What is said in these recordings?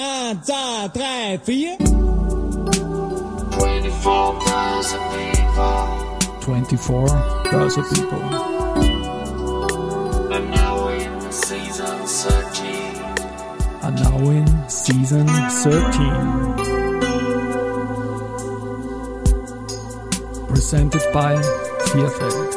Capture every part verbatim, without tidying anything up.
Eins, zwei, drei, vier. twenty-four thousand people. twenty-four thousand people. And now in season thirteen. And now in season thirteen. Presented by Vierfeld.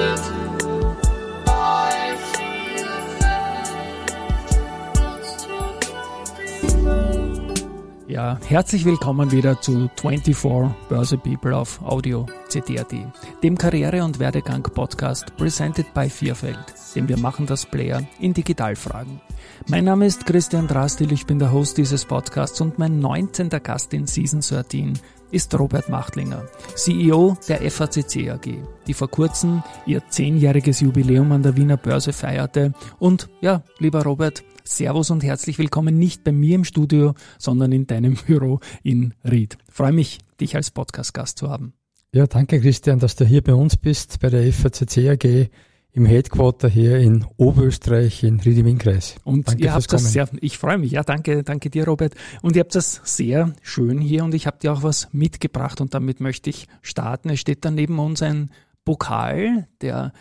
Ja, herzlich willkommen wieder zu twenty-four Börse People auf Audio C T R T, dem Karriere- und Werdegang-Podcast presented by Vierfeld, dem wir machen das Player in Digitalfragen. Mein Name ist Christian Drastil, ich bin der Host dieses Podcasts und mein neunzehnter Gast in Season dreizehn ist Robert Machtlinger, C E O der F A C C A G, die vor kurzem ihr zehnjähriges Jubiläum an der Wiener Börse feierte. Und ja, lieber Robert, Servus und herzlich willkommen nicht bei mir im Studio, sondern in deinem Büro in Ried. Freue mich, dich als Podcast-Gast zu haben. Ja, danke Christian, dass du hier bei uns bist, bei der F A C C A G im Headquarter hier in Oberösterreich in Ried im Innkreis. Und danke ihr habt das Kommen. sehr, ich freue mich, ja, danke, danke dir Robert. Und ihr habt das sehr schön hier und ich habe dir auch was mitgebracht und damit möchte ich starten. Es steht da neben uns ein Pokal, der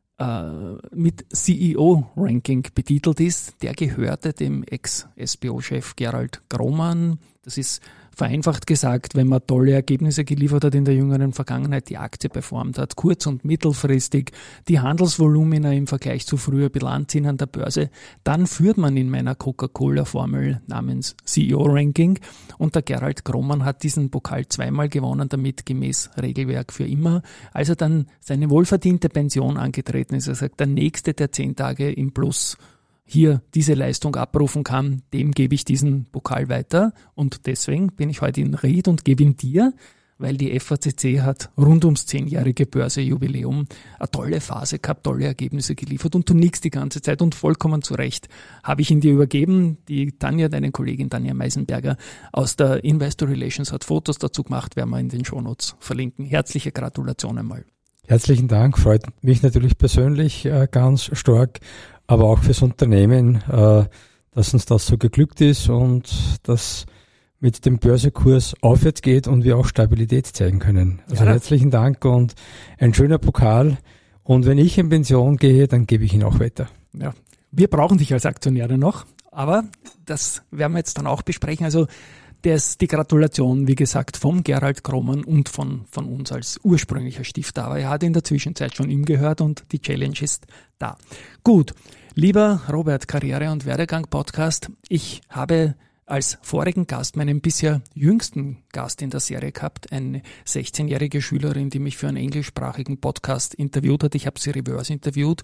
mit C E O-Ranking betitelt ist. Der gehörte dem Ex-S B O-Chef Gerald Grohmann. Das ist vereinfacht gesagt, wenn man tolle Ergebnisse geliefert hat in der jüngeren Vergangenheit, die Aktie performt hat, kurz- und mittelfristig, die Handelsvolumina im Vergleich zu früher Bilanz sind an der Börse, dann führt man in meiner Coca-Cola-Formel namens C E O-Ranking und der Gerald Grohmann hat diesen Pokal zweimal gewonnen, damit gemäß Regelwerk für immer. Als er dann seine wohlverdiente Pension angetreten ist, er sagt, der Nächste, der zehn Tage im Plus hier diese Leistung abrufen kann, dem gebe ich diesen Pokal weiter und deswegen bin ich heute in Ried und gebe ihn dir, weil die F A C C hat rund ums zehnjährige Börsejubiläum eine tolle Phase gehabt, tolle Ergebnisse geliefert und du nickst die ganze Zeit und vollkommen zu Recht habe ich ihn dir übergeben. Die Tanja, deine Kollegin Tanja Meisenberger aus der Investor Relations hat Fotos dazu gemacht, werden wir in den Shownotes verlinken. Herzliche Gratulation einmal. Herzlichen Dank, freut mich natürlich persönlich äh, ganz stark, aber auch fürs Unternehmen, äh, dass uns das so geglückt ist und dass mit dem Börsekurs aufwärts geht und wir auch Stabilität zeigen können. Also ja. Herzlichen Dank und ein schöner Pokal. Und wenn ich in Pension gehe, dann gebe ich ihn auch weiter. Ja, wir brauchen dich als Aktionäre noch, aber das werden wir jetzt dann auch besprechen. Also das, die Gratulation, wie gesagt, vom Gerald Grohmann und von, von uns als ursprünglicher Stifter. Aber er hat in der Zwischenzeit schon ihm gehört und die Challenge ist da. Gut, lieber Robert, Karriere- und Werdegang-Podcast, ich habe als vorigen Gast meinen bisher jüngsten Gast in der Serie gehabt, eine sechzehnjährige Schülerin, die mich für einen englischsprachigen Podcast interviewt hat. Ich habe sie reverse interviewt.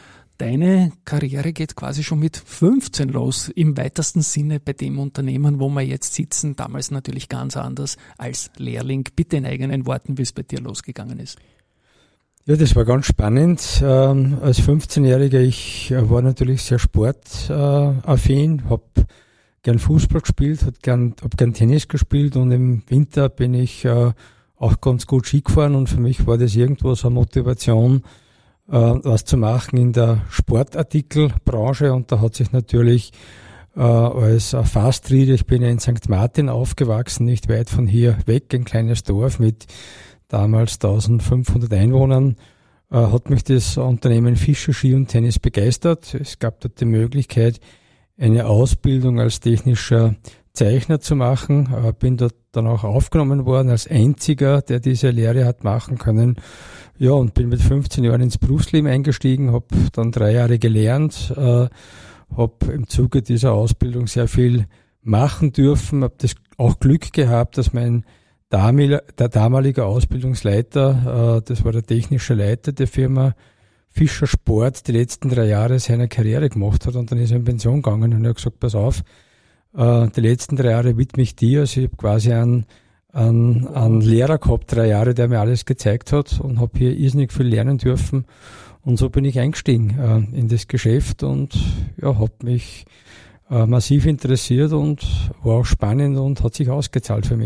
Deine Karriere geht quasi schon mit fünfzehn los, im weitesten Sinne bei dem Unternehmen, wo wir jetzt sitzen, damals natürlich ganz anders als Lehrling. Bitte in eigenen Worten, wie es bei dir losgegangen ist. Ja, das war ganz spannend. Ähm, als fünfzehnjähriger, ich äh, war natürlich sehr sportaffin, habe gern Fußball gespielt, habe gern, hab gern Tennis gespielt und im Winter bin ich äh, auch ganz gut Ski gefahren und für mich war das irgendwo so eine Motivation, was zu machen in der Sportartikelbranche und da hat sich natürlich äh, als Fast Reader, ich bin ja in Sankt Martin aufgewachsen, nicht weit von hier weg, ein kleines Dorf mit damals eintausendfünfhundert Einwohnern, äh, hat mich das Unternehmen Fischer Ski und Tennis begeistert. Es gab dort die Möglichkeit, eine Ausbildung als technischer Zeichner zu machen, äh, bin dort dann auch aufgenommen worden als einziger, der diese Lehre hat machen können. Ja, und bin mit fünfzehn Jahren ins Berufsleben eingestiegen, habe dann drei Jahre gelernt, äh, habe im Zuge dieser Ausbildung sehr viel machen dürfen, habe das auch Glück gehabt, dass mein damaliger, der damalige Ausbildungsleiter, äh, das war der technische Leiter der Firma Fischer Sport, die letzten drei Jahre seiner Karriere gemacht hat und dann ist er in Pension gegangen und er hat gesagt, pass auf, äh, die letzten drei Jahre widme ich dir, also ich habe quasi einen Einen, einen Lehrer gehabt, drei Jahre, der mir alles gezeigt hat und habe hier irrsinnig viel lernen dürfen. Und so bin ich eingestiegen äh, in das Geschäft und ja, habe mich äh, massiv interessiert und war auch spannend und hat sich ausgezahlt für mich.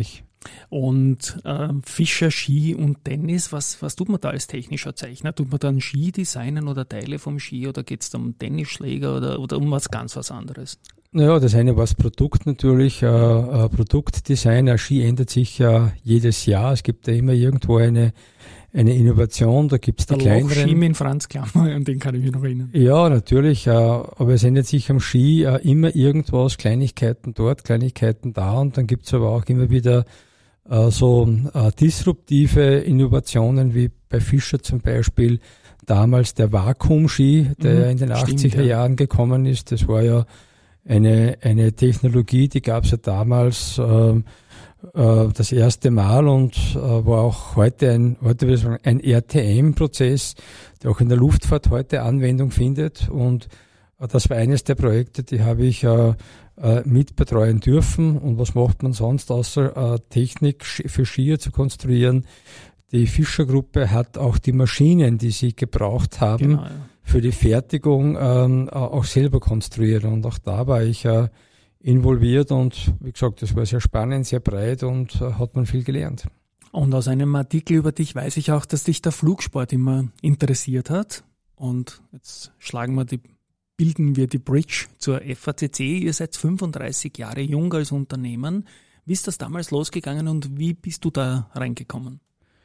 Und äh, Fischer, Ski und Tennis, was, was tut man da als technischer Zeichner? Tut man dann Ski designen oder Teile vom Ski oder geht es da um Tennisschläger oder, oder um was ganz was anderes? Naja, das eine war das Produkt natürlich, äh, äh, Produktdesign. Ein Ski ändert sich ja jedes Jahr. Es gibt ja immer irgendwo eine, eine Innovation, da gibt es die kleineren. Der kleineren. Ski mit Franz Klammer, an den kann ich mich noch erinnern. Ja, natürlich, äh, aber es ändert sich am Ski äh, immer irgendwas, Kleinigkeiten dort, Kleinigkeiten da, und dann gibt es aber auch immer wieder äh, so äh, disruptive Innovationen, wie bei Fischer zum Beispiel damals der Vakuum-Ski, der mhm, in den achtziger ja. Jahren gekommen ist. Das war ja eine, eine Technologie, die gab es ja damals äh, äh, das erste Mal und äh, war auch heute ein, heute würde ich sagen, ein R T M-Prozess, der auch in der Luftfahrt heute Anwendung findet, und äh, das war eines der Projekte, die habe ich äh, äh, mitbetreuen dürfen. Und was macht man sonst, außer äh, Technik für Skier zu konstruieren? Die Fischer-Gruppe hat auch die Maschinen, die sie gebraucht haben, genau, ja. für die Fertigung ähm, auch selber konstruiert. Und auch da war ich äh, involviert, und wie gesagt, das war sehr spannend, sehr breit, und äh, hat man viel gelernt. Und aus einem Artikel über dich weiß ich auch, dass dich der Flugsport immer interessiert hat. Und jetzt schlagen wir die, bilden wir die Bridge zur F A C C. Ihr seid fünfunddreißig Jahre jung als Unternehmen. Wie ist das damals losgegangen und wie bist du da reingekommen?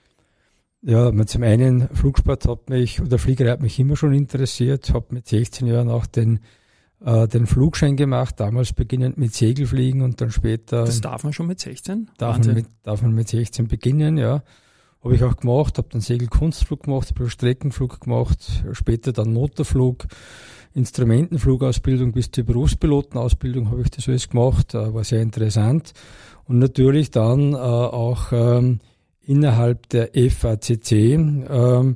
Ja, zum einen, Flugsport hat mich, oder Fliegerei hat mich immer schon interessiert, habe mit sechzehn Jahren auch den, äh, den Flugschein gemacht, damals beginnend mit Segelfliegen und dann später... Das darf man schon mit sechzehn? Darf man mit, darf man mit sechzehn beginnen, ja. Habe ich auch gemacht, habe dann Segelkunstflug gemacht, habe Streckenflug gemacht, später dann Motorflug, Instrumentenflugausbildung bis zur Berufspilotenausbildung habe ich das alles gemacht, äh, war sehr interessant. Und natürlich dann äh, auch... Ähm, innerhalb der F A C C ähm,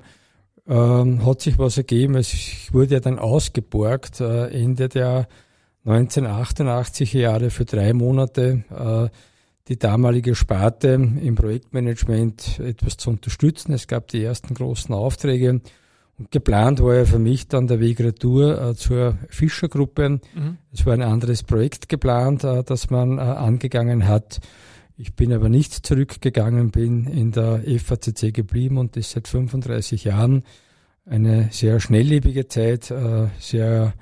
ähm, hat sich was ergeben. Ich wurde ja dann ausgeborgt äh, Ende der neunzehnhundertachtundachtzig Jahre für drei Monate äh, die damalige Sparte im Projektmanagement etwas zu unterstützen. Es gab die ersten großen Aufträge und geplant war ja für mich dann der Weg retour äh, zur Fischer-Gruppe. Mhm. Es war ein anderes Projekt geplant, äh, das man äh, angegangen hat. Ich bin aber nicht zurückgegangen, bin in der F A C C geblieben und das seit fünfunddreißig Jahren. Eine sehr schnelllebige Zeit, sehr,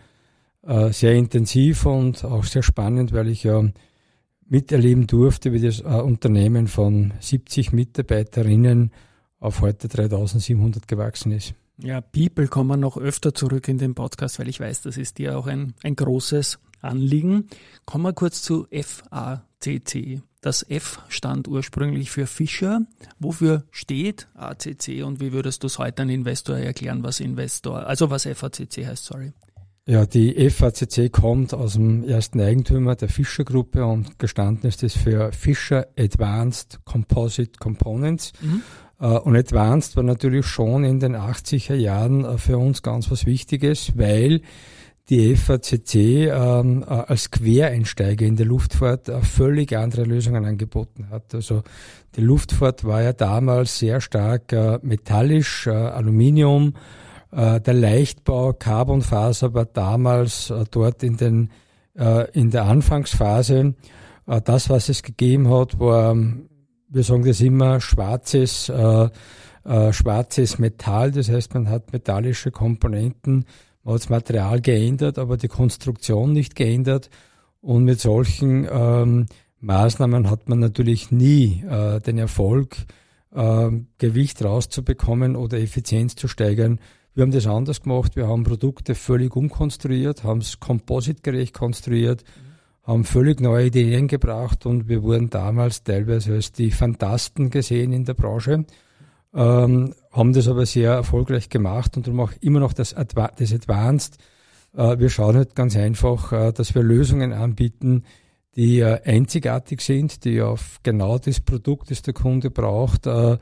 sehr intensiv und auch sehr spannend, weil ich ja miterleben durfte, wie das Unternehmen von siebzig Mitarbeiterinnen auf heute dreitausendsiebenhundert gewachsen ist. Ja, People kommen noch öfter zurück in den Podcast, weil ich weiß, das ist dir auch ein, ein großes Anliegen. Kommen wir kurz zu F A C C. Das F stand ursprünglich für Fischer. Wofür steht A C C und wie würdest du es heute einem Investor erklären, was Investor, also was F A C C heißt, sorry? Ja, die F A C C kommt aus dem ersten Eigentümer der Fischer-Gruppe und gestanden ist es für Fischer Advanced Composite Components. Mhm. Und Advanced war natürlich schon in den achtziger Jahren für uns ganz was Wichtiges, weil die F A C C ähm, als Quereinsteiger in der Luftfahrt äh, völlig andere Lösungen angeboten hat. Also die Luftfahrt war ja damals sehr stark äh, metallisch, äh, Aluminium. Äh, der Leichtbau, Carbonfaser war damals äh, dort in, den, äh, in der Anfangsphase. Äh, das, was es gegeben hat, war, wir sagen das immer, schwarzes, äh, äh, schwarzes Metall. Das heißt, man hat metallische Komponenten. Man hat das Material geändert, aber die Konstruktion nicht geändert. Und mit solchen ähm, Maßnahmen hat man natürlich nie äh, den Erfolg, äh, Gewicht rauszubekommen oder Effizienz zu steigern. Wir haben das anders gemacht. Wir haben Produkte völlig umkonstruiert, haben es compositgerecht konstruiert, mhm. haben völlig neue Ideen gebracht und wir wurden damals teilweise als die Phantasten gesehen in der Branche. Ähm, haben das aber sehr erfolgreich gemacht und darum auch immer noch das, Adva- das Advanced. Äh, wir schauen halt ganz einfach, äh, dass wir Lösungen anbieten, die äh, einzigartig sind, die auf genau das Produkt, das der Kunde braucht, äh,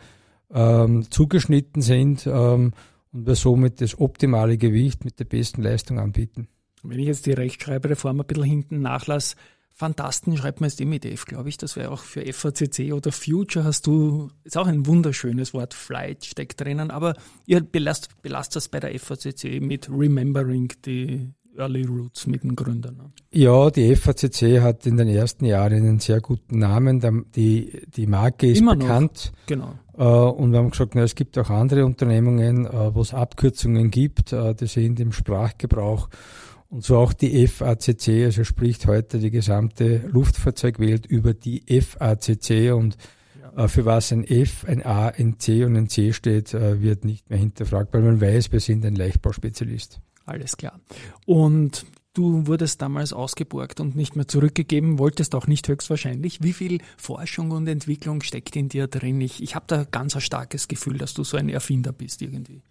ähm, zugeschnitten sind ähm, und wir somit das optimale Gewicht mit der besten Leistung anbieten. Wenn ich jetzt die Rechtschreibreform ein bisschen hinten nachlasse, Phantasten schreibt man jetzt im E D F, glaube ich. Das wäre auch für F A C C oder Future hast du, ist auch ein wunderschönes Wort, Flight steckt drinnen, aber ihr belasst, belasst das bei der F A C C mit Remembering die Early Roots mit den Gründern. Ne? Ja, die F A C C hat in den ersten Jahren einen sehr guten Namen. Die, die Marke ist Immer bekannt. Noch. Genau. Und wir haben gesagt, na, es gibt auch andere Unternehmungen, wo es Abkürzungen gibt, die sind im Sprachgebrauch. Und so auch die F A C C, also spricht heute die gesamte Luftfahrzeugwelt über die F A C C und ja. Für was ein F, ein A, ein C und ein C steht, wird nicht mehr hinterfragt, weil man weiß, wir sind ein Leichtbauspezialist. Alles klar. Und du wurdest damals ausgeborgt und nicht mehr zurückgegeben, wolltest auch nicht höchstwahrscheinlich. Wie viel Forschung und Entwicklung steckt in dir drin? Ich, ich habe da ganz ein starkes Gefühl, dass du so ein Erfinder bist irgendwie.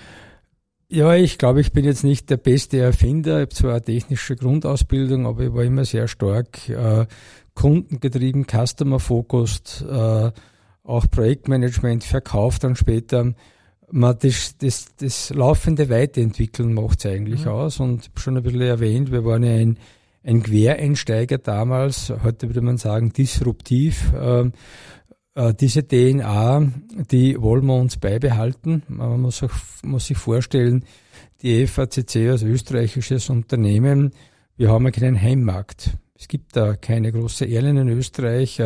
Ja, ich glaube, ich bin jetzt nicht der beste Erfinder. Ich habe zwar eine technische Grundausbildung, aber ich war immer sehr stark äh, kundengetrieben, customer-focused, äh, auch Projektmanagement, Verkauf dann später. Man, das, das, das laufende Weiterentwickeln macht es eigentlich mhm. aus. Und ich habe schon ein bisschen erwähnt, wir waren ja ein, ein Quereinsteiger damals, heute würde man sagen disruptiv. Äh, Diese D N A, die wollen wir uns beibehalten. Man muss, auch, muss sich vorstellen, die F A C C als österreichisches Unternehmen, wir haben ja keinen Heimmarkt. Es gibt da keine große Airline in Österreich.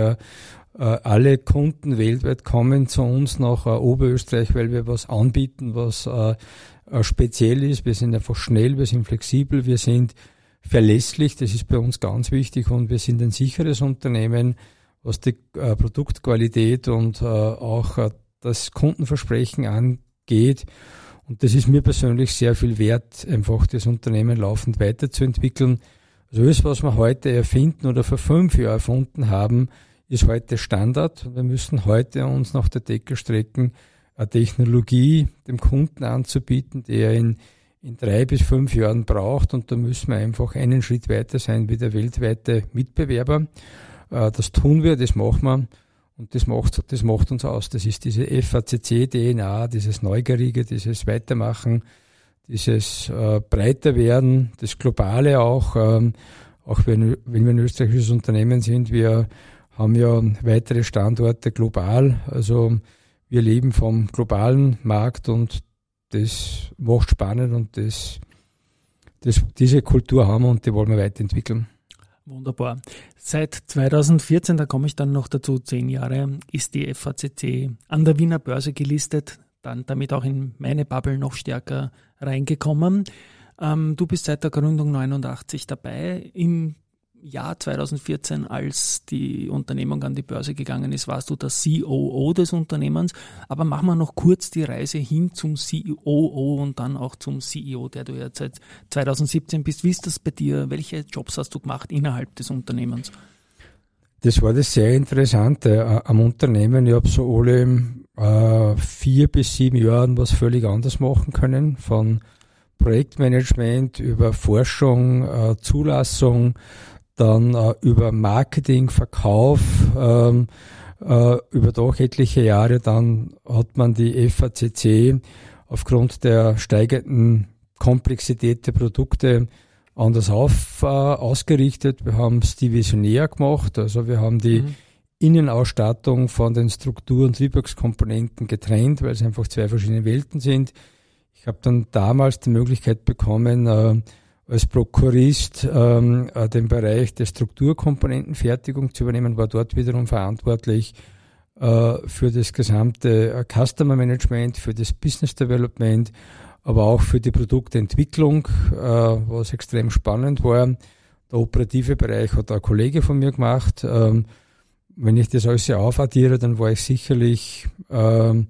Alle Kunden weltweit kommen zu uns nach Oberösterreich, weil wir was anbieten, was speziell ist. Wir sind einfach schnell, wir sind flexibel, wir sind verlässlich. Das ist bei uns ganz wichtig und wir sind ein sicheres Unternehmen, was die äh, Produktqualität und äh, auch äh, das Kundenversprechen angeht. Und das ist mir persönlich sehr viel wert, einfach das Unternehmen laufend weiterzuentwickeln. Also alles, was wir heute erfinden oder vor fünf Jahren erfunden haben, ist heute Standard. Wir müssen heute uns nach der Decke strecken, eine Technologie dem Kunden anzubieten, die er in, in drei bis fünf Jahren braucht. Und da müssen wir einfach einen Schritt weiter sein wie der weltweite Mitbewerber. Das tun wir, das machen wir und das macht, das macht uns aus. Das ist diese F A C C-D N A, dieses Neugierige, dieses Weitermachen, dieses äh, breiter werden, das Globale auch. Ähm, auch wenn, wenn wir ein österreichisches Unternehmen sind, wir haben ja weitere Standorte global. Also wir leben vom globalen Markt und das macht spannend und das, das, diese Kultur haben wir und die wollen wir weiterentwickeln. Wunderbar. Seit zweitausendvierzehn, da komme ich dann noch dazu, zehn Jahre, ist die F A C C an der Wiener Börse gelistet, dann damit auch in meine Bubble noch stärker reingekommen. Ähm, du bist seit der Gründung neunundachtzig dabei. Im Jahr zweitausendvierzehn, als die Unternehmung an die Börse gegangen ist, warst du der C O O des Unternehmens. Aber machen wir noch kurz die Reise hin zum C O O und dann auch zum C E O, der du jetzt seit zweitausendsiebzehn bist. Wie ist das bei dir? Welche Jobs hast du gemacht innerhalb des Unternehmens? Das war das sehr Interessante am Unternehmen. Ich habe so alle äh, vier bis sieben Jahren was völlig anders machen können. Von Projektmanagement über Forschung, äh, Zulassung, dann äh, über Marketing, Verkauf, ähm, äh, über doch etliche Jahre. Dann hat man die F A C C aufgrund der steigenden Komplexität der Produkte anders auf, äh, ausgerichtet. Wir haben es divisionär gemacht, also wir haben die mhm. Innenausstattung von den Struktur- und Triebwerkskomponenten getrennt, weil es einfach zwei verschiedene Welten sind. Ich habe dann damals die Möglichkeit bekommen, äh, als Prokurist ähm, äh, den Bereich der Strukturkomponentenfertigung zu übernehmen, war dort wiederum verantwortlich äh, für das gesamte äh, Customer Management, für das Business Development, aber auch für die Produktentwicklung, äh, was extrem spannend war. Der operative Bereich hat ein Kollege von mir gemacht. Ähm, wenn ich das alles aufaddiere, dann war ich sicherlich ähm,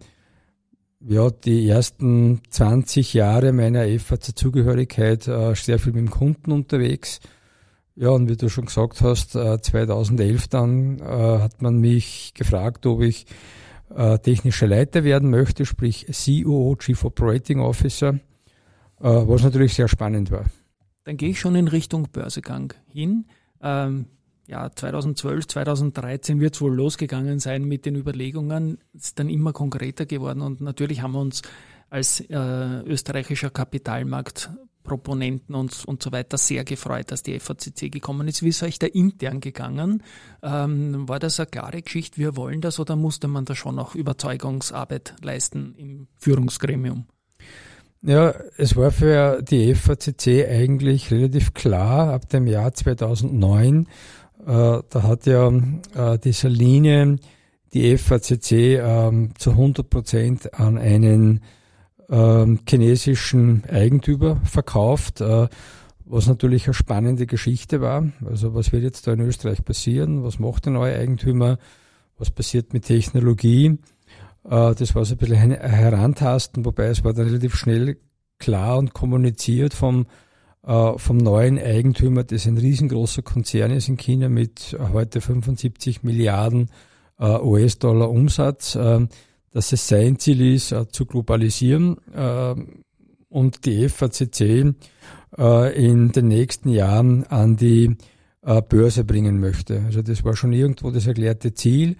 ja, die ersten zwanzig Jahre meiner F A C-Zugehörigkeit äh, sehr viel mit dem Kunden unterwegs. Ja, und wie du schon gesagt hast, äh, zweitausendelf dann äh, hat man mich gefragt, ob ich äh, technischer Leiter werden möchte, sprich C O O, Chief Operating Officer, äh, was natürlich sehr spannend war. Dann gehe ich schon in Richtung Börsegang hin. Ähm Ja, zweitausendzwölf, zweitausenddreizehn wird es wohl losgegangen sein mit den Überlegungen. Es ist dann immer konkreter geworden und natürlich haben wir uns als äh, österreichischer Kapitalmarktproponenten und, und so weiter sehr gefreut, dass die F A C C gekommen ist. Wie ist euch da intern gegangen? Ähm, war das eine klare Geschichte, wir wollen das, oder musste man da schon noch Überzeugungsarbeit leisten im Führungsgremium? Ja, es war für die F A C C eigentlich relativ klar ab dem Jahr zweitausendneun. Äh, da hat ja äh, die Saline die F A C C ähm, zu hundert Prozent an einen ähm, chinesischen Eigentümer verkauft, äh, was natürlich eine spannende Geschichte war. Also was wird jetzt da in Österreich passieren? Was macht der neue Eigentümer? Was passiert mit Technologie? Das war so ein bisschen ein Herantasten, wobei es war dann relativ schnell klar und kommuniziert vom, äh, vom neuen Eigentümer, das ein riesengroßer Konzern ist in China mit heute fünfundsiebzig Milliarden äh, U S-Dollar Umsatz, äh, dass es sein Ziel ist, äh, zu globalisieren äh, und die F A C C äh, in den nächsten Jahren an die äh, Börse bringen möchte. Also das war schon irgendwo das erklärte Ziel.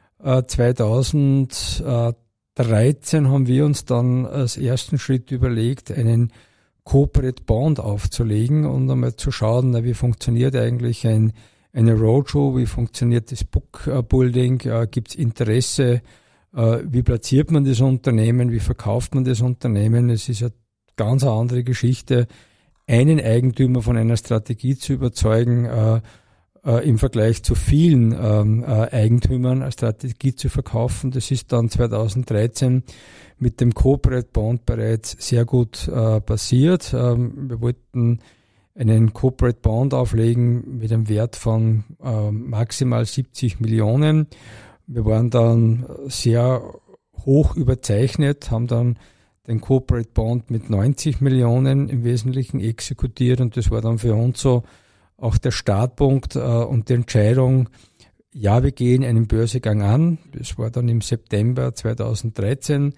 zweitausenddreizehn haben wir uns dann als ersten Schritt überlegt, einen Corporate Bond aufzulegen und einmal zu schauen, wie funktioniert eigentlich ein, eine Roadshow, wie funktioniert das Bookbuilding, gibt es Interesse, wie platziert man das Unternehmen, wie verkauft man das Unternehmen. Es ist eine ganz andere Geschichte, einen Eigentümer von einer Strategie zu überzeugen, Äh, im Vergleich zu vielen ähm, äh, Eigentümern eine Strategie zu verkaufen. Das ist dann zweitausenddreizehn mit dem Corporate Bond bereits sehr gut äh, passiert. Ähm, wir wollten einen Corporate Bond auflegen mit einem Wert von äh, maximal siebzig Millionen. Wir waren dann sehr hoch überzeichnet, haben dann den Corporate Bond mit neunzig Millionen im Wesentlichen exekutiert und das war dann für uns so auch der Startpunkt äh, und die Entscheidung, ja, wir gehen einen Börsegang an. Das war dann im September zweitausenddreizehn,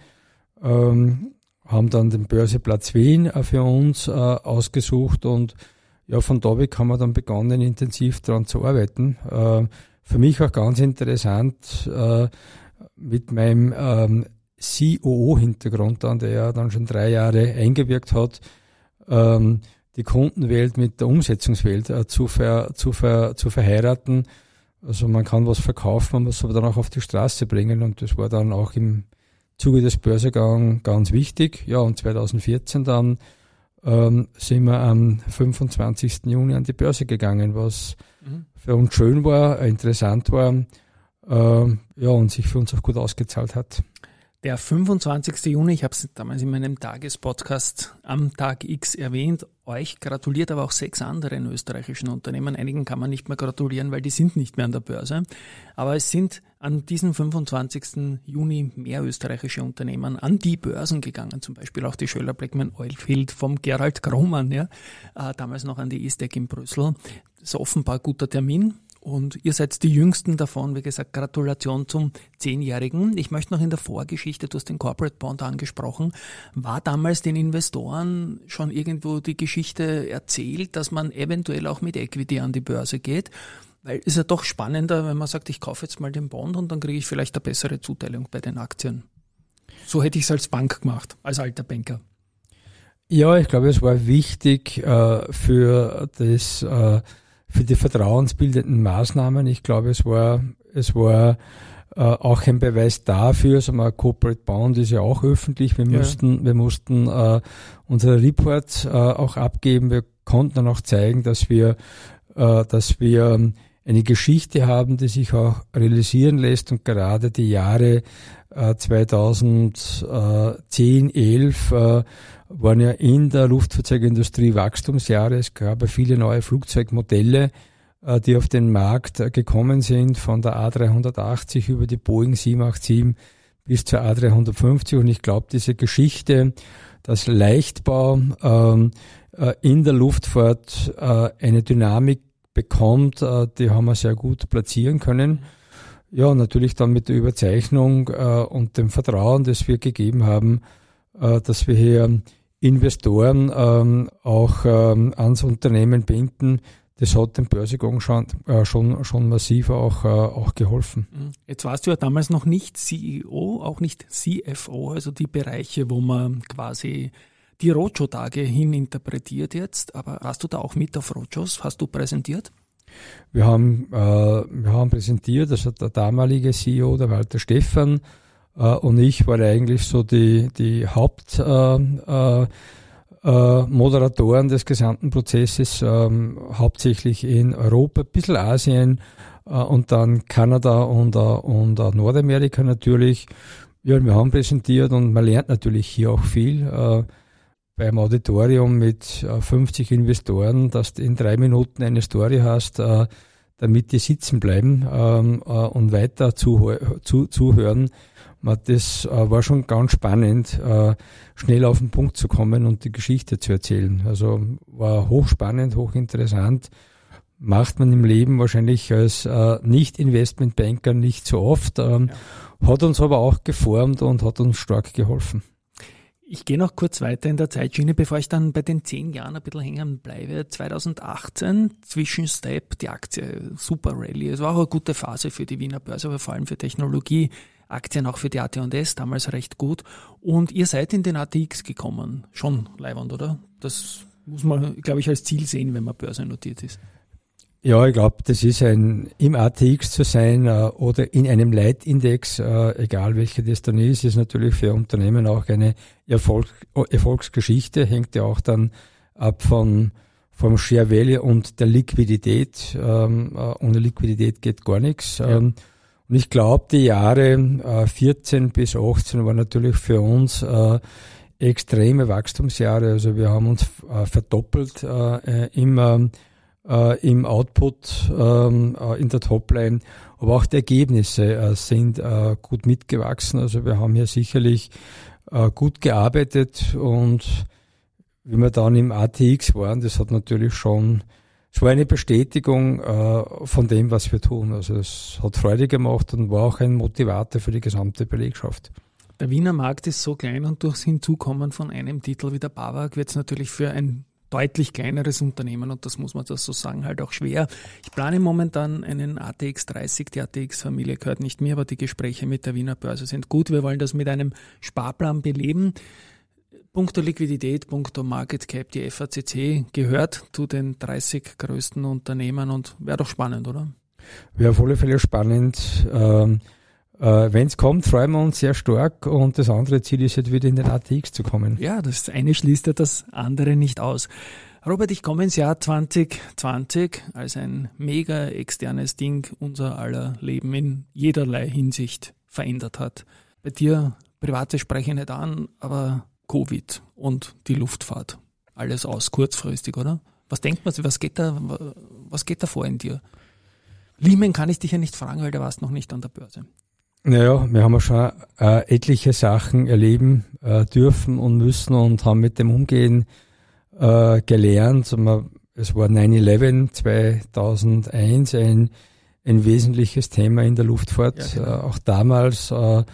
ähm, haben dann den Börseplatz Wien äh, für uns äh, ausgesucht und ja, von da weg haben wir dann begonnen, intensiv daran zu arbeiten. Äh, für mich auch ganz interessant, äh, mit meinem ähm, C O O-Hintergrund dann, der ja dann schon drei Jahre eingewirkt hat, ähm, die Kundenwelt mit der Umsetzungswelt äh, zu, ver, zu, ver, zu verheiraten. Also man kann was verkaufen, man muss es aber dann auch auf die Straße bringen und das war dann auch im Zuge des Börsegangs ganz wichtig. Ja, und zweitausendvierzehn dann ähm, sind wir am fünfundzwanzigsten Juni an die Börse gegangen, was mhm. für uns schön war, interessant war, äh, ja, und sich für uns auch gut ausgezahlt hat. Der fünfundzwanzigsten Juni, ich habe es damals in meinem Tagespodcast am Tag X erwähnt, euch gratuliert aber auch sechs anderen österreichischen Unternehmen. Einigen kann man nicht mehr gratulieren, weil die sind nicht mehr an der Börse. Aber es sind an diesem fünfundzwanzigsten Juni mehr österreichische Unternehmen an die Börsen gegangen. Zum Beispiel auch die Schoeller-Bleckmann Oilfield vom Gerald Grohmann, ja, äh, damals noch an die E S T E C in Brüssel. Das ist offenbar ein guter Termin. Und ihr seid die Jüngsten davon, wie gesagt, Gratulation zum Zehnjährigen. Ich möchte noch in der Vorgeschichte, du hast den Corporate Bond angesprochen, war damals den Investoren schon irgendwo die Geschichte erzählt, dass man eventuell auch mit Equity an die Börse geht? Weil es ist ja doch spannender, wenn man sagt, ich kaufe jetzt mal den Bond und dann kriege ich vielleicht eine bessere Zuteilung bei den Aktien. So hätte ich es als Bank gemacht, als alter Banker. Ja, ich glaube, es war wichtig äh, für das äh, für die vertrauensbildenden Maßnahmen. Ich glaube, es war, es war äh, auch ein Beweis dafür, so mal Corporate Bond ist ja auch öffentlich. Wir ja. mussten, wir mussten äh, unsere Reports äh, auch abgeben. Wir konnten dann auch zeigen, dass wir, äh, dass wir eine Geschichte haben, die sich auch realisieren lässt und gerade die Jahre äh, zweitausendzehn, elf äh, waren ja in der Luftfahrzeugindustrie Wachstumsjahre. Es gab ja viele neue Flugzeugmodelle, äh, die auf den Markt äh, gekommen sind, von der A dreihundertachtzig über die Boeing sieben acht sieben bis zur A dreihundertfünfzig. Und ich glaube, diese Geschichte, dass Leichtbau ähm, äh, in der Luftfahrt äh, eine Dynamik bekommt, äh, die haben wir sehr gut platzieren können. Ja, und natürlich dann mit der Überzeichnung äh, und dem Vertrauen, das wir gegeben haben, äh, dass wir hier Investoren ähm, auch ähm, ans Unternehmen binden. Das hat dem Börsegang schon, äh, schon, schon massiv auch, äh, auch geholfen. Jetzt warst du ja damals noch nicht C E O, auch nicht C F O, also die Bereiche, wo man quasi die Roadshow-Tage hin interpretiert jetzt. Aber warst du da auch mit auf Roadshows? Hast du präsentiert? Wir haben, äh, wir haben präsentiert, also der damalige C E O, der Walter Stephan, äh, und ich war eigentlich so die, die Haupt, äh, äh, äh, Moderatoren des gesamten Prozesses, ähm, hauptsächlich in Europa, ein bisschen Asien, äh, und dann Kanada und, äh, und äh, Nordamerika natürlich. Ja, wir haben präsentiert und man lernt natürlich hier auch viel. Äh, beim Auditorium mit äh, fünfzig Investoren, dass du in drei Minuten eine Story hast, äh, damit die sitzen bleiben ähm, äh, und weiter zu, zu, zuhören. Das äh, war schon ganz spannend, äh, schnell auf den Punkt zu kommen und die Geschichte zu erzählen. Also war hochspannend, hochinteressant. Macht man im Leben wahrscheinlich als äh, Nicht-Investmentbanker nicht so oft, ähm, ja. Hat uns aber auch geformt und hat uns stark geholfen. Ich gehe noch kurz weiter in der Zeitschiene, bevor ich dann bei den zehn Jahren ein bisschen hängen bleibe. zwanzig achtzehn, Zwischenstep, die Aktie, super Rallye. Es war auch eine gute Phase für die Wiener Börse, aber vor allem für Technologieaktien, auch für die A T und S, damals recht gut. Und ihr seid in den A T X gekommen. Schon leiwand, oder? Das muss man, glaube ich, als Ziel sehen, wenn man börsennotiert ist. Ja, ich glaube, das ist ein, im A T X zu sein äh, oder in einem Leitindex, äh, egal welcher das dann ist, ist natürlich für Unternehmen auch eine Erfolg, Erfolgsgeschichte, hängt ja auch dann ab von, vom Share Value und der Liquidität. Ähm, äh, ohne Liquidität geht gar nichts. Ja. Ähm, und ich glaube, die Jahre äh, vierzehn bis achtzehn waren natürlich für uns äh, extreme Wachstumsjahre. Also wir haben uns äh, verdoppelt äh, im äh, Uh, im Output, ähm, uh, in der Topline, aber auch die Ergebnisse uh, sind uh, gut mitgewachsen. Also wir haben hier sicherlich uh, gut gearbeitet und wie wir dann im A T X waren, das hat natürlich schon, es war eine Bestätigung uh, von dem, was wir tun. Also es hat Freude gemacht und war auch ein Motivator für die gesamte Belegschaft. Der Wiener Markt ist so klein und durchs Hinzukommen von einem Titel wie der BAWAG wird es natürlich für ein deutlich kleineres Unternehmen, und das muss man das so sagen, halt auch schwer. Ich plane momentan einen A T X dreißig, die A T X-Familie gehört nicht mir, aber die Gespräche mit der Wiener Börse sind gut. Wir wollen das mit einem Sparplan beleben. Punkto Liquidität, punkto Market Cap, die F A C C gehört zu den dreißig größten Unternehmen und wäre doch spannend, oder? Wäre auf alle Fälle spannend. Ähm Äh, wenn es kommt, freuen wir uns sehr stark und das andere Ziel ist jetzt wieder in den A T X zu kommen. Ja, das eine schließt ja das andere nicht aus. Robert, ich komme ins Jahr zwanzig zwanzig als ein mega externes Ding unser aller Leben in jederlei Hinsicht verändert hat. Bei dir, Private spreche ich nicht an, aber Covid und die Luftfahrt, alles aus, kurzfristig, oder? Was denkt man, was geht da, was geht da vor in dir? Lehman kann ich dich ja nicht fragen, weil da warst noch nicht an der Börse. Naja, wir haben ja schon äh, etliche Sachen erleben äh, dürfen und müssen und haben mit dem Umgehen äh, gelernt. Es war nine eleven zweitausendeins ein, ein wesentliches Thema in der Luftfahrt. Ja, genau. äh, auch damals äh,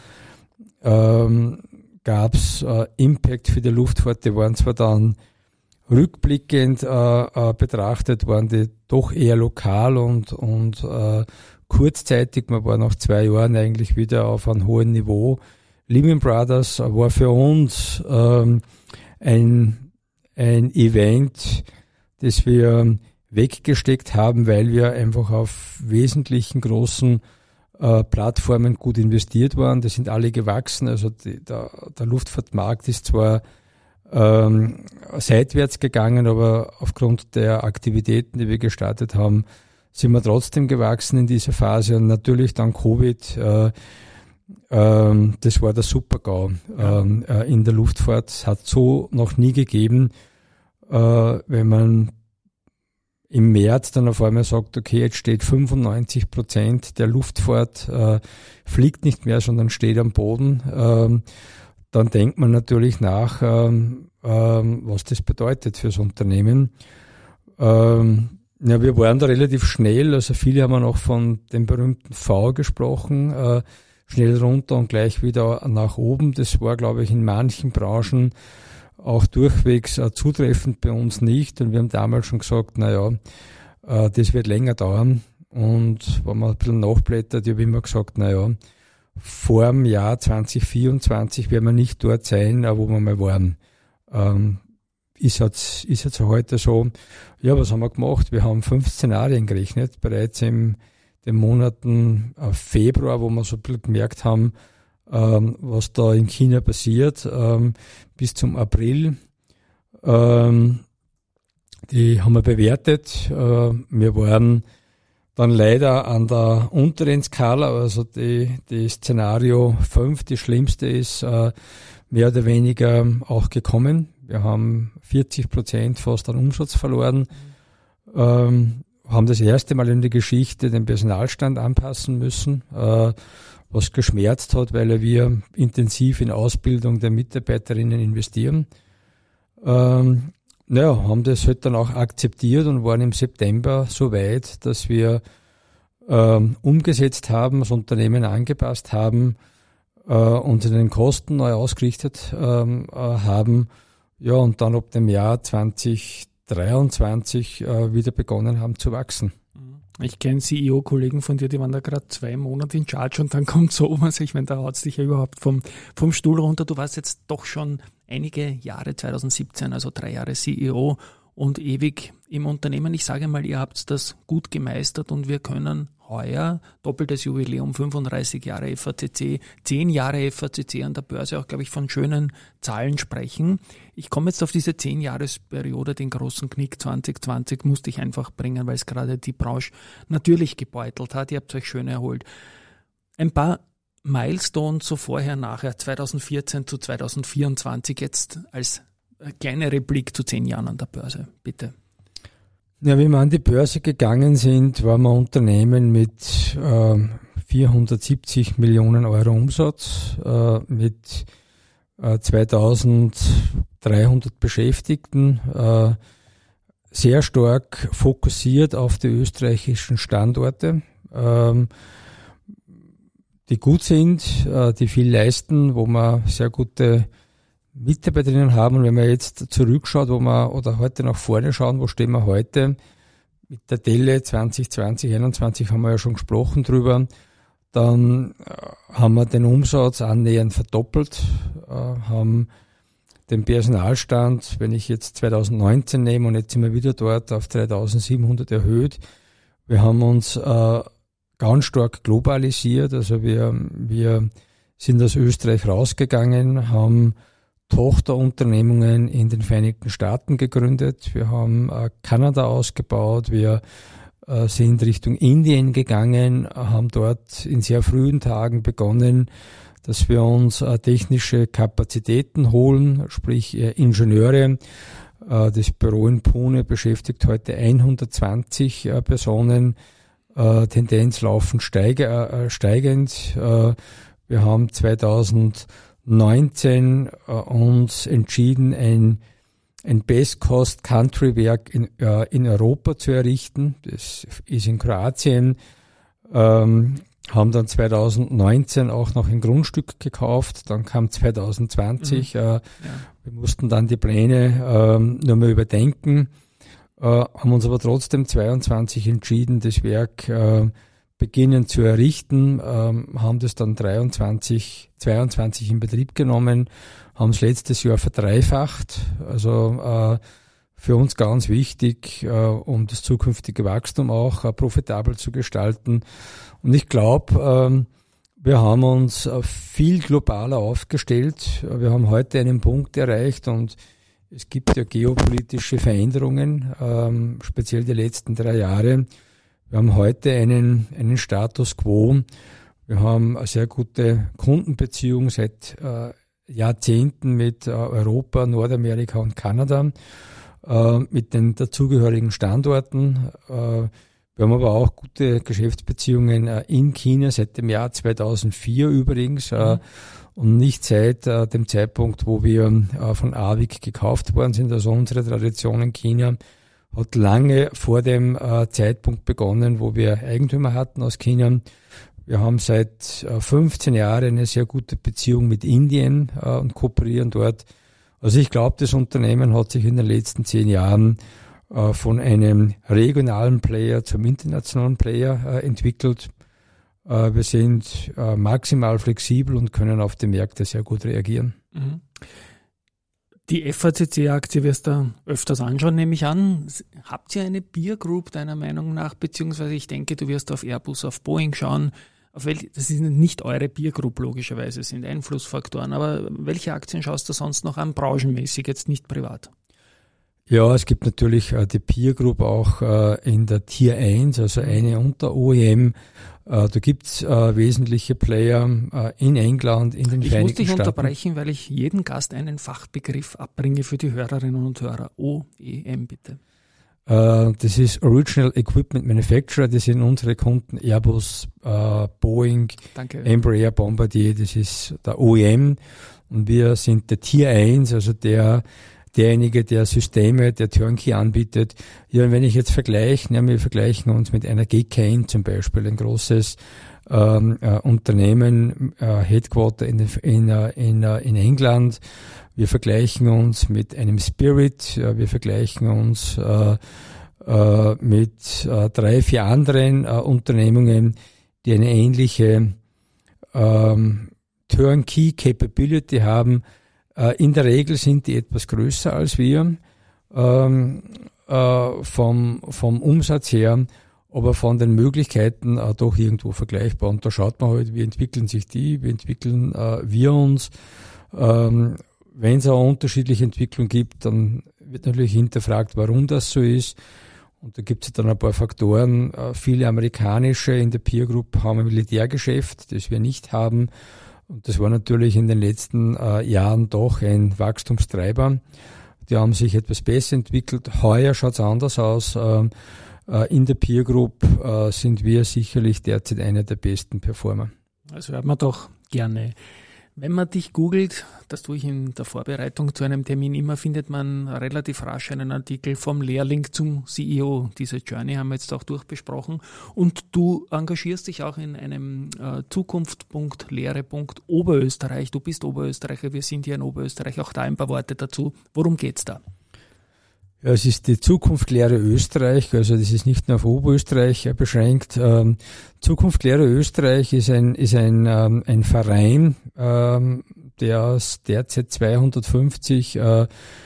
ähm, gab es äh, Impact für die Luftfahrt. Die waren zwar dann rückblickend äh, äh, betrachtet, waren die doch eher lokal und, und äh, kurzzeitig, man war nach zwei Jahren eigentlich wieder auf einem hohen Niveau. Lehman Brothers war für uns ähm, ein, ein Event, das wir weggesteckt haben, weil wir einfach auf wesentlichen großen äh, Plattformen gut investiert waren. Die sind alle gewachsen. Also die, der, der Luftfahrtmarkt ist zwar ähm, seitwärts gegangen, aber aufgrund der Aktivitäten, die wir gestartet haben, sind wir trotzdem gewachsen in dieser Phase und natürlich dann Covid, äh, ähm, das war der Super-GAU ähm, äh, in der Luftfahrt. Es hat so noch nie gegeben, äh, wenn man im März dann auf einmal sagt, okay, jetzt steht fünfundneunzig Prozent der Luftfahrt, äh, fliegt nicht mehr, sondern steht am Boden, ähm, dann denkt man natürlich nach, ähm, ähm, was das bedeutet fürs Unternehmen. Ähm, Ja, wir waren da relativ schnell, also viele haben auch von dem berühmten V gesprochen, äh, schnell runter und gleich wieder nach oben. Das war, glaube ich, in manchen Branchen auch durchwegs äh, zutreffend, bei uns nicht. Und wir haben damals schon gesagt, na ja, äh, das wird länger dauern. Und wenn man ein bisschen nachblättert, ich habe immer gesagt, na ja, vor dem Jahr zwanzig vierundzwanzig werden wir nicht dort sein, wo wir mal waren. Ähm, Ist jetzt, ist jetzt heute so. Ja, was haben wir gemacht? Wir haben fünf Szenarien gerechnet, bereits im den Monaten Februar, wo wir so ein bisschen gemerkt haben, ähm, was da in China passiert, ähm, bis zum April. Ähm, die haben wir bewertet. Äh, wir waren dann leider an der unteren Skala, also die, die Szenario fünf, die schlimmste ist, äh, mehr oder weniger auch gekommen. Wir haben vierzig Prozent fast an Umsatz verloren, ähm, haben das erste Mal in der Geschichte den Personalstand anpassen müssen, äh, was geschmerzt hat, weil wir intensiv in Ausbildung der Mitarbeiterinnen investieren. Ähm, naja, haben das halt dann auch akzeptiert und waren im September so weit, dass wir ähm, umgesetzt haben, das Unternehmen angepasst haben, äh, uns in den Kosten neu ausgerichtet ähm, äh, haben, ja, und dann ab dem Jahr zwanzig dreiundzwanzig äh, wieder begonnen haben zu wachsen. Ich kenne C E O-Kollegen von dir, die waren da gerade zwei Monate in Charge und dann kommt sowas. Ich meine, da haut es dich ja überhaupt vom, vom Stuhl runter. Du warst jetzt doch schon einige Jahre, zwanzig siebzehn, also drei Jahre C E O und ewig im Unternehmen. Ich sage mal, ihr habt das gut gemeistert und wir können heuer, doppeltes Jubiläum, fünfunddreißig Jahre F A C C, zehn Jahre F A C C an der Börse, auch, glaube ich, von schönen Zahlen sprechen. Ich komme jetzt auf diese zehn-Jahres-Periode, den großen Knick zwanzig zwanzig, musste ich einfach bringen, weil es gerade die Branche natürlich gebeutelt hat. Ihr habt euch schön erholt. Ein paar Milestones so vorher, nachher, zwanzig vierzehn zu zwanzig vierundzwanzig, jetzt als kleine Replik zu zehn Jahren an der Börse, bitte. Ja, wie wir an die Börse gegangen sind, waren wir Unternehmen mit äh, vierhundertsiebzig Millionen Euro Umsatz, äh, mit äh, zweitausenddreihundert Beschäftigten, äh, sehr stark fokussiert auf die österreichischen Standorte, äh, die gut sind, äh, die viel leisten, wo wir sehr gute Mitarbeiterinnen haben. Und wenn man jetzt zurückschaut, wo wir oder heute nach vorne schauen, wo stehen wir heute? Mit der Delle zwanzig zwanzig, einundzwanzig haben wir ja schon gesprochen drüber. Dann äh, haben wir den Umsatz annähernd verdoppelt, äh, haben den Personalstand, wenn ich jetzt zwanzig neunzehn nehme und jetzt sind wir wieder dort, auf dreitausendsiebenhundert erhöht. Wir haben uns äh, ganz stark globalisiert, also wir, wir sind aus Österreich rausgegangen, haben Tochterunternehmungen in den Vereinigten Staaten gegründet. Wir haben äh, Kanada ausgebaut. Wir äh, sind Richtung Indien gegangen, haben dort in sehr frühen Tagen begonnen, dass wir uns äh, technische Kapazitäten holen, sprich äh, Ingenieure. Äh, das Büro in Pune beschäftigt heute hundertzwanzig äh, Personen, äh, Tendenz laufend steige, äh, steigend. Äh, wir haben zweitausendneunzehn äh, uns entschieden, ein, ein Best-Cost-Country-Werk in, äh, in Europa zu errichten. Das ist in Kroatien. Ähm, haben dann zweitausendneunzehn auch noch ein Grundstück gekauft. Dann kam zweitausendzwanzig. Mhm. Äh, ja. Wir mussten dann die Pläne ähm, nur mal überdenken, äh, haben uns aber trotzdem zweiundzwanzig entschieden, das Werk äh, beginnen zu errichten, ähm, haben das dann dreiundzwanzig, zweiundzwanzig in Betrieb genommen, haben es letztes Jahr verdreifacht. Also äh, für uns ganz wichtig, äh, um das zukünftige Wachstum auch äh, profitabel zu gestalten. Und ich glaube, ähm, wir haben uns äh, viel globaler aufgestellt. Wir haben heute einen Punkt erreicht und es gibt ja geopolitische Veränderungen, ähm, speziell die letzten drei Jahre. Wir haben heute einen, einen Status quo. Wir haben eine sehr gute Kundenbeziehung seit äh, Jahrzehnten mit äh, Europa, Nordamerika und Kanada, äh, mit den dazugehörigen Standorten. Äh, wir haben aber auch gute Geschäftsbeziehungen äh, in China seit dem Jahr zweitausendvier übrigens äh, mhm. und nicht seit äh, dem Zeitpunkt, wo wir äh, von A W I C gekauft worden sind. Also unsere Tradition in China hat lange vor dem äh, Zeitpunkt begonnen, wo wir Eigentümer hatten aus China. Wir haben seit äh, fünfzehn Jahren eine sehr gute Beziehung mit Indien äh, und kooperieren dort. Also ich glaube, das Unternehmen hat sich in den letzten zehn Jahren äh, von einem regionalen Player zum internationalen Player äh, entwickelt. Äh, wir sind äh, maximal flexibel und können auf die Märkte sehr gut reagieren. Mhm. Die F A C C-Aktie wirst du öfters anschauen, nehme ich an. Habt ihr eine Peer Group deiner Meinung nach, beziehungsweise ich denke, du wirst auf Airbus, auf Boeing schauen. auf welche, das ist nicht eure Peer Group logischerweise, sind Einflussfaktoren, aber welche Aktien schaust du sonst noch an, branchenmäßig, jetzt nicht privat? Ja, es gibt natürlich äh, die Peer Group auch äh, in der Tier eins, also eine unter O E M. Äh, da gibt's äh, wesentliche Player äh, in England, in den ich Vereinigten Staaten. Ich muss dich unterbrechen, weil ich jedem Gast einen Fachbegriff abbringe für die Hörerinnen und Hörer. O E M bitte. Äh, das ist Original Equipment Manufacturer, das sind unsere Kunden Airbus, äh, Boeing, Danke. Embraer, Bombardier, das ist der O E M. Und wir sind der Tier eins, also der derjenige, der Systeme, der Turnkey anbietet. Ja, und wenn ich jetzt vergleiche, ja, wir vergleichen uns mit einer G K zum Beispiel, ein großes ähm, äh, Unternehmen, äh, Headquarter in, in, in, in England. Wir vergleichen uns mit einem Spirit, äh, wir vergleichen uns äh, äh, mit äh, drei, vier anderen äh, Unternehmungen, die eine ähnliche ähm, Turnkey Capability haben. In der Regel sind die etwas größer als wir ähm, äh, vom, vom Umsatz her, aber von den Möglichkeiten äh, doch irgendwo vergleichbar. Und da schaut man halt, wie entwickeln sich die, wie entwickeln äh, wir uns. Ähm, wenn es eine unterschiedliche Entwicklung gibt, dann wird natürlich hinterfragt, warum das so ist. Und da gibt es dann ein paar Faktoren. Äh, viele amerikanische in der Peer Group haben ein Militärgeschäft, das wir nicht haben. Und das war natürlich in den letzten äh, Jahren doch ein Wachstumstreiber. Die haben sich etwas besser entwickelt. Heuer schaut es anders aus. Ähm, äh, in der Peer Group äh, sind wir sicherlich derzeit einer der besten Performer. Also hört man doch gerne. Wenn man dich googelt, das tue ich in der Vorbereitung zu einem Termin immer, findet man relativ rasch einen Artikel vom Lehrling zum C E O. Diese Journey haben wir jetzt auch durchbesprochen. Und du engagierst dich auch in einem äh, Zukunft Punkt Lehre Punkt Oberösterreich. Du bist Oberösterreicher, wir sind hier in Oberösterreich. Auch da ein paar Worte dazu. Worum geht's da? Ja, es ist die Zukunft Lehre Österreich, also das ist nicht nur auf Oberösterreich beschränkt. Ähm, Zukunft Lehre Österreich ist ein ist ein ähm, ein Verein, ähm, der aus derzeit zweihundertfünfzig äh,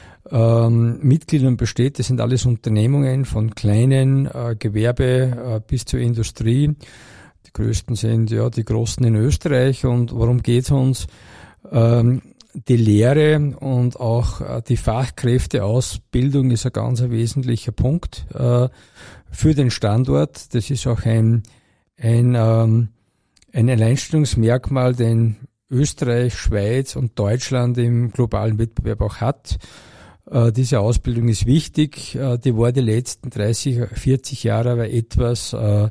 ähm, Mitgliedern besteht. Das sind alles Unternehmungen von kleinen äh, Gewerbe äh, bis zur Industrie. Die größten sind ja die großen in Österreich. Und worum geht's uns? Ähm, Die Lehre und auch äh, die Fachkräfteausbildung ist ein ganz ein wesentlicher Punkt äh, für den Standort. Das ist auch ein, ein, ähm, ein Alleinstellungsmerkmal, den Österreich, Schweiz und Deutschland im globalen Wettbewerb auch hat. Äh, diese Ausbildung ist wichtig. Äh, die war die letzten dreißig, vierzig Jahre aber etwas äh,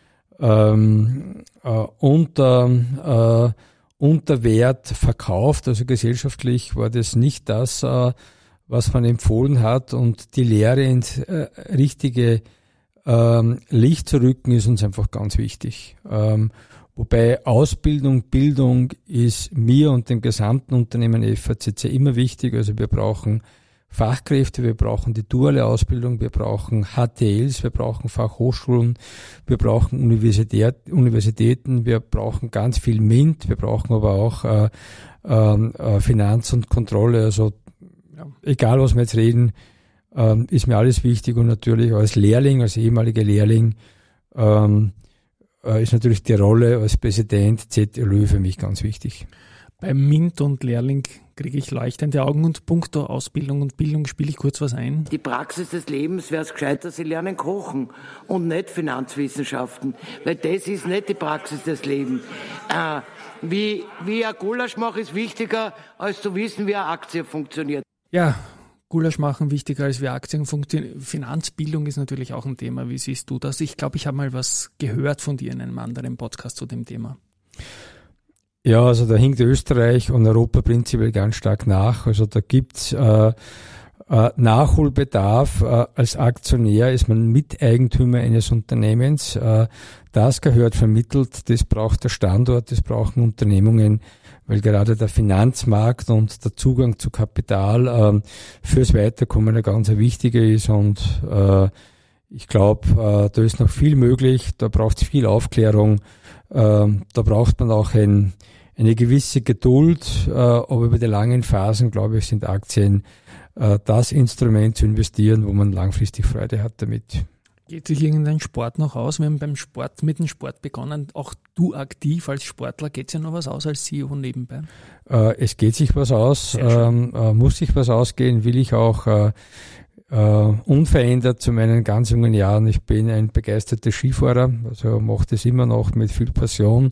ähm, äh, unter äh, unter Wert verkauft, also gesellschaftlich war das nicht das, äh, was man empfohlen hat, und die Lehre ins äh, richtige ähm, Licht zu rücken ist uns einfach ganz wichtig. Ähm, wobei Ausbildung, Bildung ist mir und dem gesamten Unternehmen F A C C immer wichtig, also wir brauchen Fachkräfte, wir brauchen die duale Ausbildung, wir brauchen H T Ls, wir brauchen Fachhochschulen, wir brauchen Universität, Universitäten, wir brauchen ganz viel MINT, wir brauchen aber auch äh, äh, Finanz und Kontrolle. Also ja, egal, was wir jetzt reden, äh, ist mir alles wichtig. Und natürlich als Lehrling, als ehemaliger Lehrling, ähm, äh, ist natürlich die Rolle als Präsident Z L Ö für mich ganz wichtig. Beim MINT und Lehrling kriege ich leuchtende Augen, und puncto Ausbildung und Bildung spiele ich kurz was ein. Die Praxis des Lebens wäre es gescheiter, sie lernen kochen und nicht Finanzwissenschaften, weil das ist nicht die Praxis des Lebens. Äh, wie, wie ein Gulasch mache ist wichtiger, als zu wissen, wie eine Aktie funktioniert. Ja, Gulasch machen wichtiger als wie Aktien funktionieren. Finanzbildung ist natürlich auch ein Thema. Wie siehst du das? Ich glaube, ich habe mal was gehört von dir in einem anderen Podcast zu dem Thema. Ja, also da hinkt Österreich und Europa prinzipiell ganz stark nach. Also da gibt's äh, äh, Nachholbedarf. Äh, als Aktionär ist man Miteigentümer eines Unternehmens. Äh, das gehört vermittelt, das braucht der Standort, das brauchen Unternehmungen, weil gerade der Finanzmarkt und der Zugang zu Kapital äh, fürs Weiterkommen ein ganz wichtiger ist. Und äh, ich glaube, äh, da ist noch viel möglich, da braucht es viel Aufklärung, äh, da braucht man auch ein eine gewisse Geduld, äh, aber über die langen Phasen, glaube ich, sind Aktien äh, das Instrument zu investieren, wo man langfristig Freude hat damit. Geht sich irgendein Sport noch aus? Wir haben beim Sport, mit dem Sport begonnen. Auch du aktiv als Sportler, geht es ja noch was aus als C E O nebenbei? Äh, es geht sich was aus, ähm, äh, muss sich was ausgehen, will ich auch äh, äh, unverändert zu meinen ganz jungen Jahren. Ich bin ein begeisterter Skifahrer, also mache das immer noch mit viel Passion.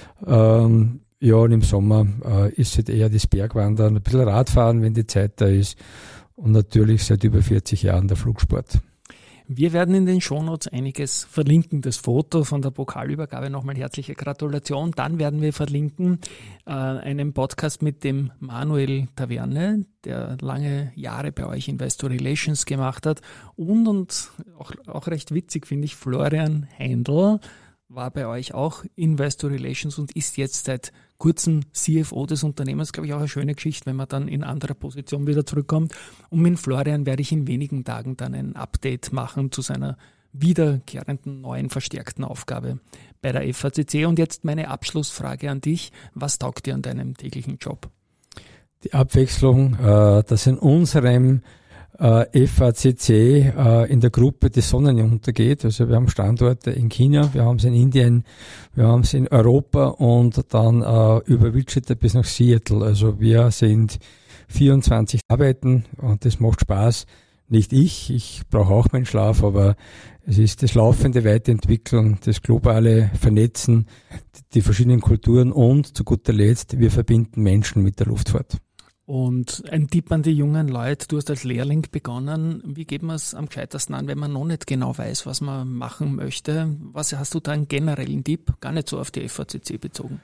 Ähm, ja, und im Sommer äh, ist halt eher das Bergwandern, ein bisschen Radfahren, wenn die Zeit da ist. Und natürlich seit über vierzig Jahren der Flugsport. Wir werden in den Shownotes einiges verlinken. Das Foto von der Pokalübergabe, nochmal herzliche Gratulation. Dann werden wir verlinken äh, einen Podcast mit dem Manuel Taverne, der lange Jahre bei euch Investor Relations gemacht hat. Und, und auch, auch recht witzig finde ich, Florian Heindl war bei euch auch Investor Relations und ist jetzt seit kurzem C F O des Unternehmens. Glaube ich auch eine schöne Geschichte, wenn man dann in anderer Position wieder zurückkommt. Und mit Florian werde ich in wenigen Tagen dann ein Update machen zu seiner wiederkehrenden, neuen, verstärkten Aufgabe bei der F A C C. Und jetzt meine Abschlussfrage an dich. Was taugt dir an deinem täglichen Job? Die Abwechslung, äh, dass in unserem äh, F A C C äh, in der Gruppe die Sonne untergeht. Also wir haben Standorte in China, wir haben es in Indien, wir haben es in Europa und dann äh, über Wichita bis nach Seattle. Also wir sind vierundzwanzig arbeiten und das macht Spaß. Nicht ich, ich brauche auch meinen Schlaf, aber es ist das laufende Weiterentwickeln, das globale Vernetzen, die verschiedenen Kulturen und zu guter Letzt, wir verbinden Menschen mit der Luftfahrt. Und ein Tipp an die jungen Leute, du hast als Lehrling begonnen, wie geht man es am gescheitersten an, wenn man noch nicht genau weiß, was man machen möchte? Was hast du da einen generellen Tipp, gar nicht so auf die F A C C bezogen?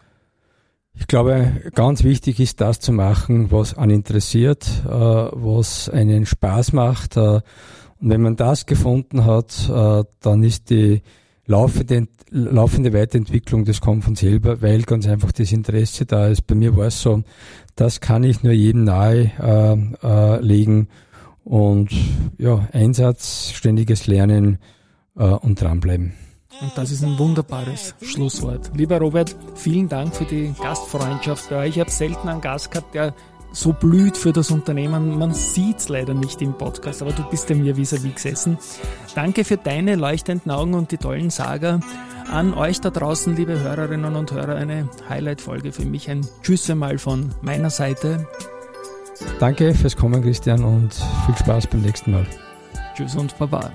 Ich glaube, ganz wichtig ist das zu machen, was einen interessiert, äh, was einen Spaß macht. Äh, und wenn man das gefunden hat, äh, dann ist die laufende, laufende Weiterentwicklung, das kommt von selber, weil ganz einfach das Interesse da ist. Bei mir war es so, das kann ich nur jedem nahe äh, äh, legen und ja, Einsatz, ständiges Lernen äh, und dranbleiben. Und das ist ein wunderbares Schlusswort. Lieber Robert, vielen Dank für die Gastfreundschaft bei euch. Ich habe selten einen Gast gehabt, der so blüht für das Unternehmen. Man sieht es leider nicht im Podcast, aber du bist ja mir vis-à-vis gesessen. Danke für deine leuchtenden Augen und die tollen Sager. An euch da draußen, liebe Hörerinnen und Hörer, eine Highlight-Folge für mich. Ein Tschüss einmal von meiner Seite. Danke fürs Kommen, Christian, und viel Spaß beim nächsten Mal. Tschüss und Baba.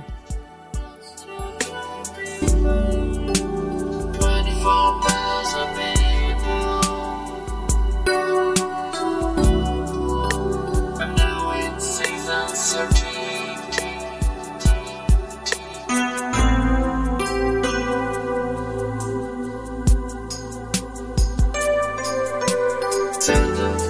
Tender